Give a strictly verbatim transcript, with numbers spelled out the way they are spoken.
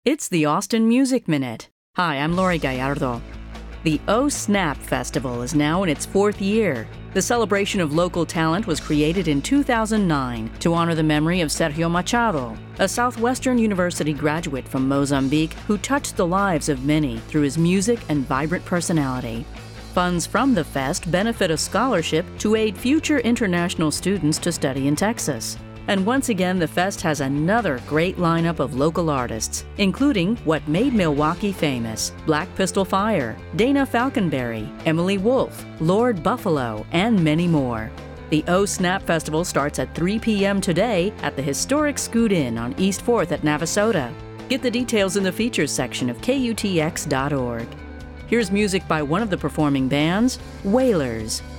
It's the Austin Music Minute. Hi, I'm Lori Gallardo. The Oh Snap Festival is now in its fourth year. The celebration of local talent was created in two thousand nine to honor the memory of Sergio Machado, a Southwestern University graduate from Mozambique who touched the lives of many through his music and vibrant personality. Funds from the fest benefit a scholarship to aid future international students to study in Texas. And once again, the fest has another great lineup of local artists, including what made Milwaukee famous, Black Pistol Fire, Dana Falconberry, Emily Wolfe, Lord Buffalo, and many more. The Oh Snap Festival starts at three p.m. today at the historic Scoot Inn on East fourth at Navasota. Get the details in the features section of K U T X dot org. Here's music by one of the performing bands, Wailers.